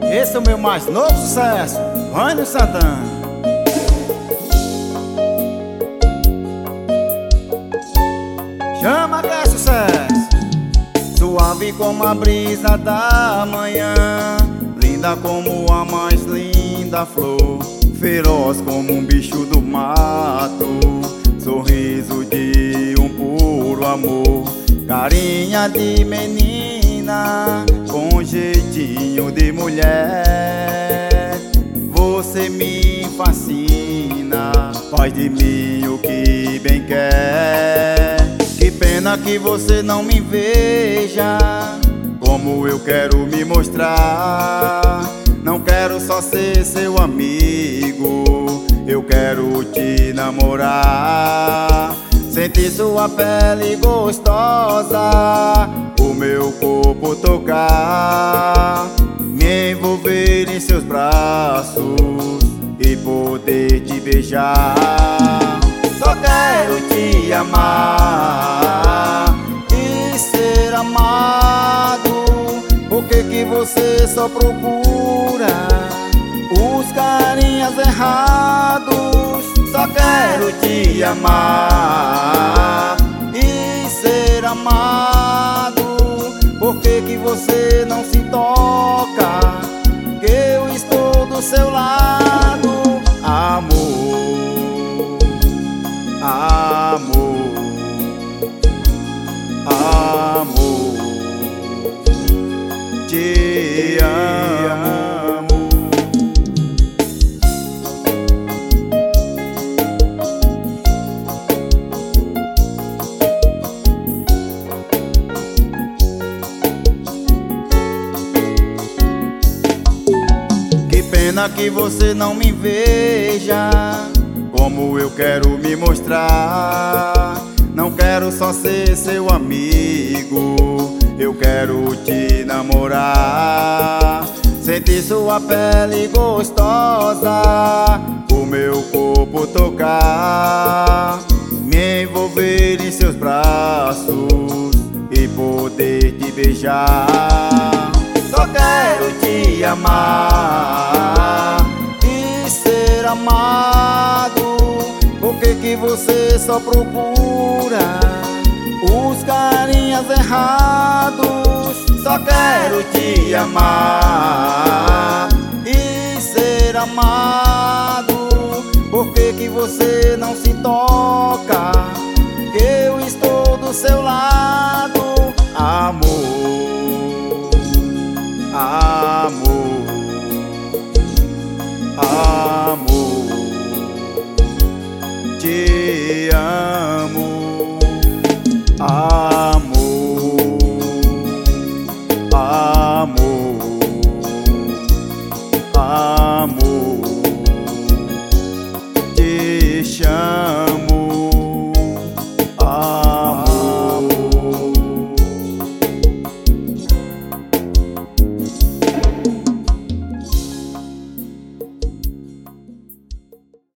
Esse é o meu mais novo sucesso, Rânio Santana. Chama que é sucesso. Suave como a brisa da manhã, linda como a mais linda flor, feroz como um bicho do mato, sorriso de um puro amor, carinha de menina com jeitinho de mulher. Você me fascina, faz de mim o que bem quer. Que pena que você não me veja como eu quero me mostrar. Não quero só ser seu amigo, eu quero te namorar. Sentir sua pele gostosa, o meu corpo tocar, me envolver em seus braços e poder te beijar. Só quero te amar e ser amado. Por que você só procura os carinhas errados? Só quero te amar e ser amado. Por que você não se toca que eu estou do seu lado? Amor, amor, amor, te amo. Que pena que você não me veja como eu quero me mostrar. Não quero só ser seu amigo, eu quero te namorar. Sentir sua pele gostosa, o meu corpo tocar, me envolver em seus braços e poder te beijar. Só quero te amar e ser amado. Por que você só procura os carinhas errados? Só quero te amar e ser amado. Por que você não se toca que eu estou do seu lado? Amor,